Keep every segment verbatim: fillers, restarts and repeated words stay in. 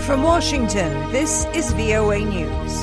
from Washington, this is V O A News.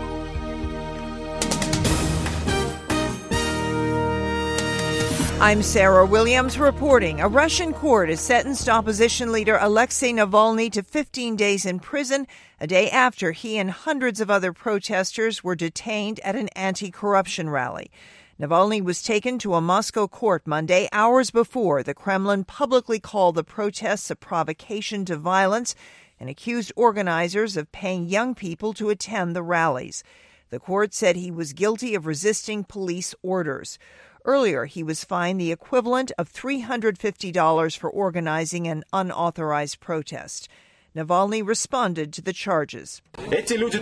I'm Sarah Williams reporting. A Russian court has sentenced opposition leader Alexei Navalny to fifteen days in prison, a day after he and hundreds of other protesters were detained at an anti-corruption rally. Navalny was taken to a Moscow court Monday, hours before the Kremlin publicly called the protests a provocation to violence and accused organizers of paying young people to attend the rallies. The court said he was guilty of resisting police orders. Earlier, he was fined the equivalent of three hundred fifty dollars for organizing an unauthorized protest. Navalny responded to the charges. He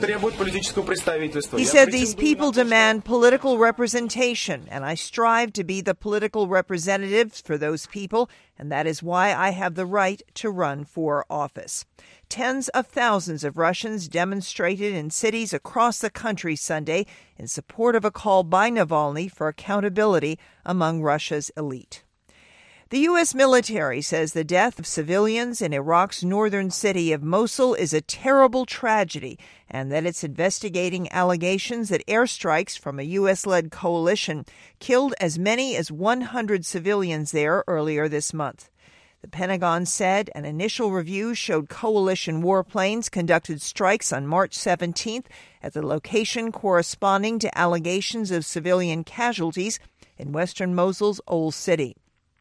said these people demand political representation, and I strive to be the political representatives for those people, and that is why I have the right to run for office. Tens of thousands of Russians demonstrated in cities across the country Sunday in support of a call by Navalny for accountability among Russia's elite. The U S military says the death of civilians in Iraq's northern city of Mosul is a terrible tragedy and that it's investigating allegations that airstrikes from a U S-led coalition killed as many as one hundred civilians there earlier this month. The Pentagon said an initial review showed coalition warplanes conducted strikes on March seventeenth at the location corresponding to allegations of civilian casualties in western Mosul's Old City.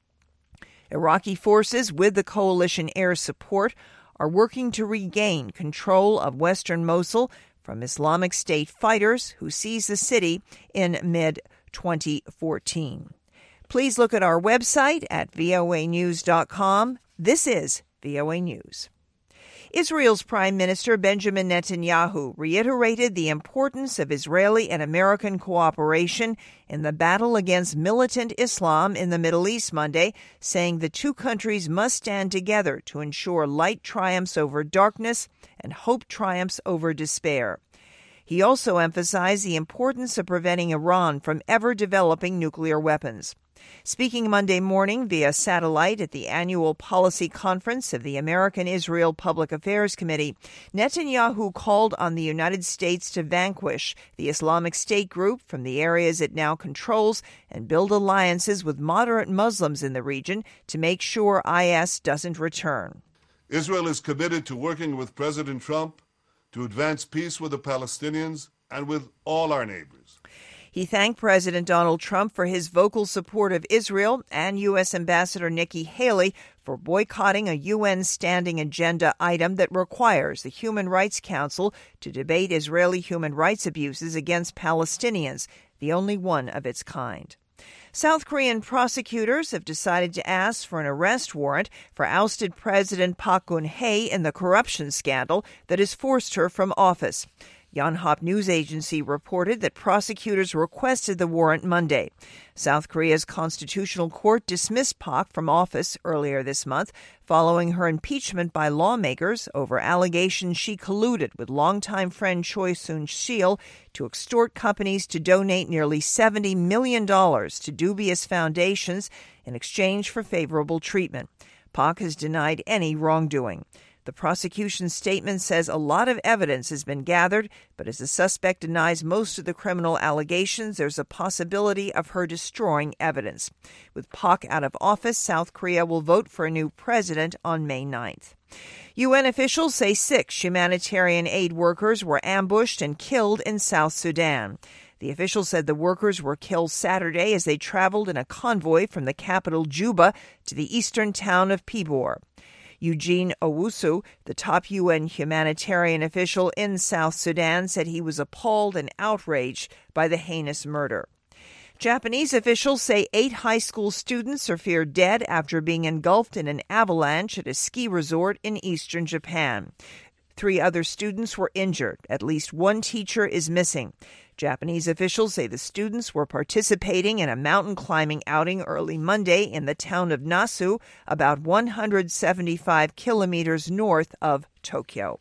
Iraqi forces, with the coalition air support, are working to regain control of western Mosul from Islamic State fighters who seized the city in mid twenty fourteen. Please look at our website at V O A news dot com. This is V O A News. Israel's Prime Minister Benjamin Netanyahu reiterated the importance of Israeli and American cooperation in the battle against militant Islam in the Middle East Monday, saying the two countries must stand together to ensure light triumphs over darkness and hope triumphs over despair. He also emphasized the importance of preventing Iran from ever developing nuclear weapons. Speaking Monday morning via satellite at the annual policy conference of the American-Israel Public Affairs Committee, Netanyahu called on the United States to vanquish the Islamic State group from the areas it now controls and build alliances with moderate Muslims in the region to make sure I S doesn't return. Israel is committed to working with President Trump to advance peace with the Palestinians and with all our neighbors. He thanked President Donald Trump for his vocal support of Israel and U S. Ambassador Nikki Haley for boycotting a U N standing agenda item that requires the Human Rights Council to debate Israeli human rights abuses against Palestinians, the only one of its kind. South Korean prosecutors have decided to ask for an arrest warrant for ousted President Park Geun-hye in the corruption scandal that has forced her from office. Yonhap News Agency reported that prosecutors requested the warrant Monday. South Korea's Constitutional Court dismissed Park from office earlier this month following her impeachment by lawmakers over allegations she colluded with longtime friend Choi Soon-sil to extort companies to donate nearly seventy million dollars to dubious foundations in exchange for favorable treatment. Park has denied any wrongdoing. The prosecution statement says a lot of evidence has been gathered, but as the suspect denies most of the criminal allegations, there's a possibility of her destroying evidence. With Park out of office, South Korea will vote for a new president on May ninth. U N officials say six humanitarian aid workers were ambushed and killed in South Sudan. The officials said the workers were killed Saturday as they traveled in a convoy from the capital Juba to the eastern town of Pibor. Eugene Owusu, the top U N humanitarian official in South Sudan, said he was appalled and outraged by the heinous murder. Japanese officials say eight high school students are feared dead after being engulfed in an avalanche at a ski resort in eastern Japan. Three other students were injured. At least one teacher is missing. Japanese officials say the students were participating in a mountain climbing outing early Monday in the town of Nasu, about one hundred seventy-five kilometers north of Tokyo.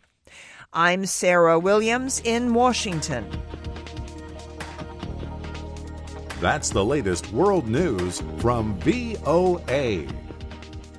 I'm Sarah Williams in Washington. That's the latest world news from V O A.